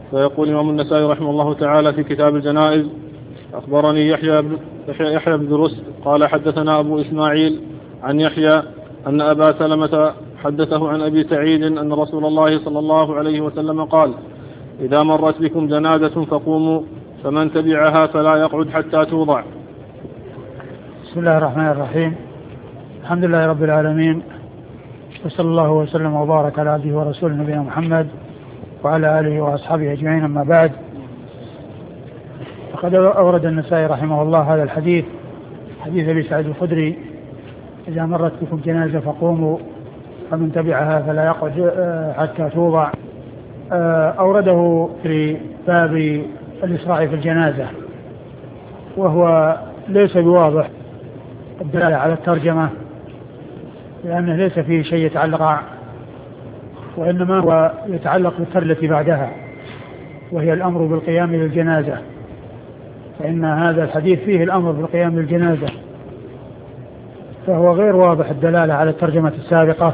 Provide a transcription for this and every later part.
فيقول الإمام النسائي رحمه الله تعالى في كتاب الجنائز: أخبرني يحيى بن رشد قال حدثنا أبو إسماعيل عن يحيى أن أبا سلمة حدثه عن أبي سعيد أن رسول الله صلى الله عليه وسلم قال: إذا مرت بكم جنازة فقوموا، فمن تبعها فلا يقعد حتى توضع. بسم الله الرحمن الرحيم. الحمد لله رب العالمين، وصلى الله وسلم وبارك على عبده ورسوله نبينا محمد وعلى آله وأصحابه أجمعين. أما بعد، فقد أورد النسائي رحمه الله هذا الحديث، حديث أبي سعيد الخدري: إذا مرت بكم جنازة فقوموا، فمن تبعها فلا يقعد حتى توضع. أورده في باب الإسراع في الجنازة، وهو ليس بواضح الدلالة على الترجمة، لأنه ليس فيه شيء يتعلق، وإنما هو يتعلق بالترجمة التي بعدها، وهي الأمر بالقيام للجنازة، فإن هذا الحديث فيه الأمر بالقيام للجنازة، فهو غير واضح الدلالة على الترجمة السابقة،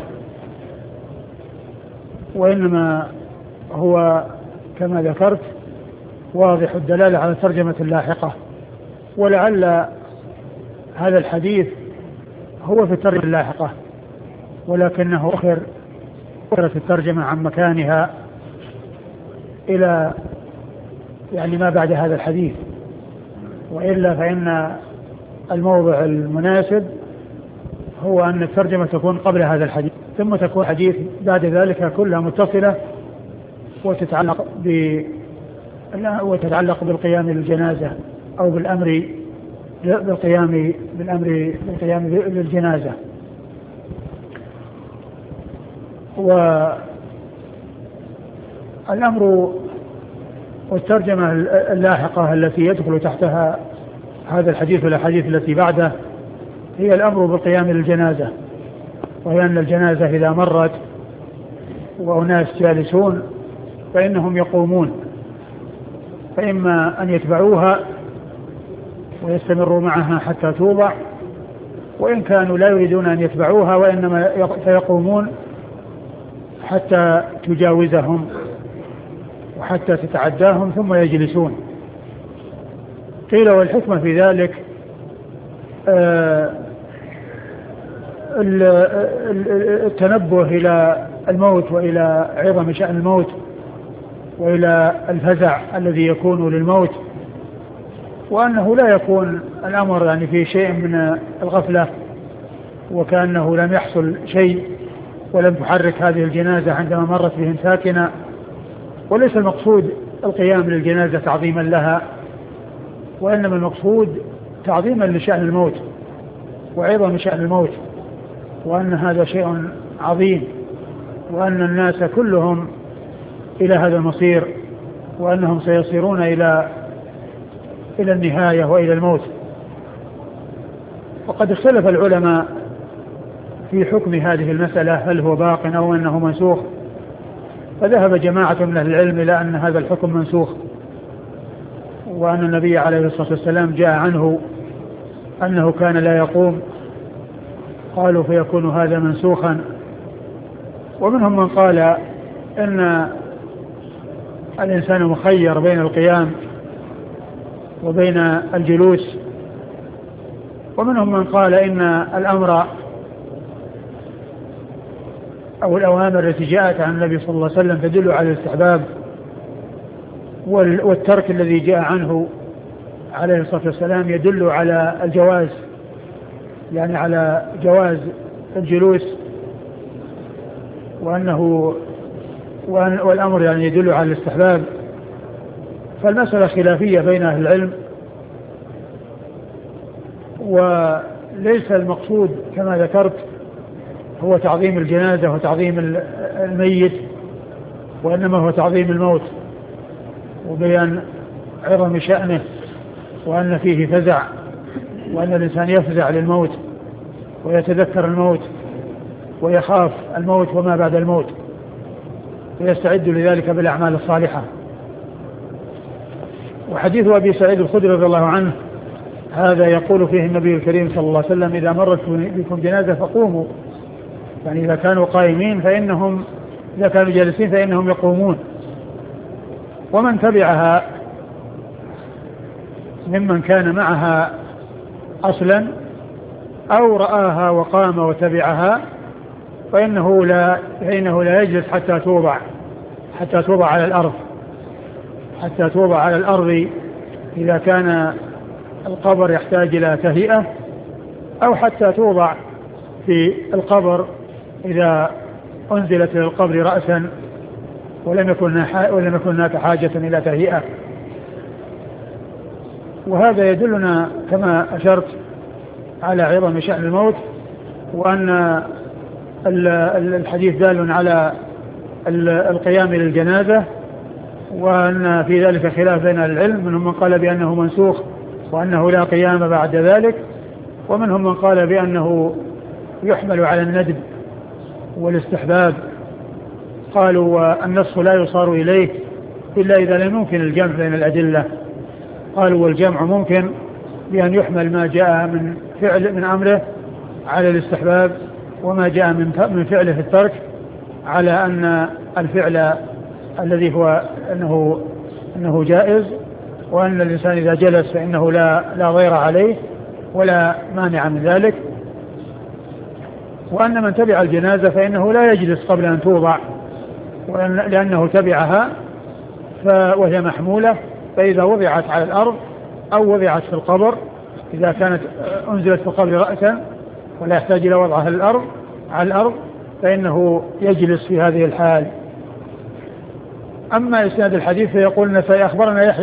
وإنما هو كما ذكرت واضح الدلالة على الترجمة اللاحقة. ولعل هذا الحديث هو في الترجمة اللاحقة، ولكنه أخرت الترجمة عن مكانها إلى ما بعد هذا الحديث، وإلا فإن الموضع المناسب هو أن الترجمة تكون قبل هذا الحديث، ثم تكون الحديث بعد ذلك كلها متصلة وتتعلق بالقيام للجنازة أو بالقيام للجنازة. والأمر والترجمة اللاحقة التي يدخل تحتها هذا الحديث والأحاديث التي بعده هي الأمر بالقيام للجنازة، وهي أن الجنازة إذا مرت وأناس جالسون فإنهم يقومون، فإما أن يتبعوها ويستمروا معها حتى توضع، وإن كانوا لا يريدون أن يتبعوها وإنما فيقومون حتى تجاوزهم وحتى تتعداهم ثم يجلسون. قيل والحكمة في ذلك التنبه إلى الموت وإلى عظم شأن الموت وإلى الفزع الذي يكون للموت، وأنه لا يكون الأمر في شيء من الغفلة وكأنه لم يحصل شيء ولم تحرك هذه الجنازة عندما مرت بهم ساكنة، وليس المقصود القيام للجنازة تعظيما لها، وإنما المقصود تعظيما لشأن الموت وعظم شأن الموت، وأن هذا شيء عظيم، وأن الناس كلهم إلى هذا المصير، وأنهم سيصيرون إلى النهاية وإلى الموت. وقد اختلف العلماء في حكم هذه المسألة، هل هو باق أو أنه منسوخ، فذهب جماعة من أهل العلم إلى أن هذا الحكم منسوخ، وأن النبي عليه الصلاة والسلام جاء عنه أنه كان لا يقوم، قالوا فيكون هذا منسوخا. ومنهم من قال إن الإنسان مخير بين القيام وبين الجلوس، ومنهم من قال إن الأمر أو الأوامر التي جاءت عن النبي صلى الله عليه وسلم تدل على الاستحباب، والترك الذي جاء عنه عليه الصلاة والسلام يدل على الجواز، على جواز الجلوس، والأمر يدل على الاستحباب. فالمسألة خلافية بين أهل العلم، وليس المقصود كما ذكرت هو تعظيم الجنازة وتعظيم الميت، وإنما هو تعظيم الموت وبيان عظم شأنه، وأن فيه فزع، وأن الإنسان يفزع للموت ويتذكر الموت ويخاف الموت وما بعد الموت، ويستعد لذلك بالأعمال الصالحة. وحديث أبي سعيد الخدري رضي الله عنه هذا يقول فيه النبي الكريم صلى الله عليه وسلم: إذا مرت بكم جنازة فقوموا، إذا كانوا قائمين إذا كانوا جالسين فإنهم يقومون، ومن تبعها ممن كان معها أصلا أو رآها وقام وتبعها فإنه لا يجلس حتى توضع على الأرض إذا كان القبر يحتاج إلى تهيئة، أو حتى توضع في القبر إذا أنزلت إلى القبر رأسا ولم يكن هناك حاجة إلى تهيئة. وهذا يدلنا كما أشرت على عظم شأن الموت، وأن الحديث دال على القيام للجنازة، وأن في ذلك خلاف بين العلم، منهم من قال بأنه منسوخ وأنه لا قيام بعد ذلك، ومنهم من قال بأنه يحمل على الندب والاستحباب. قالوا والنسخ لا يصار إليه إلا إذا لم يمكن الجمع بين الأدلة. قالوا والجمع ممكن بأن يحمل ما جاء من أمره على الاستحباب، وما جاء من فعله في الترك على أن الفعل الذي هو أنه جائز، وأن الإنسان إذا جلس فإنه لا ضير عليه ولا مانع من ذلك، وأن من تبع الجنازة فإنه لا يجلس قبل أن توضع لأنه تبعها وهي محمولة، فإذا وضعت على الأرض أو وضعت في القبر، إذا كانت أنزلت في القبر رأسا ولا يحتاج إلى وضعها على الأرض فإنه يجلس في هذه الحال. أما إسناد الحديث فيقول النسائي أخبرنا يحيى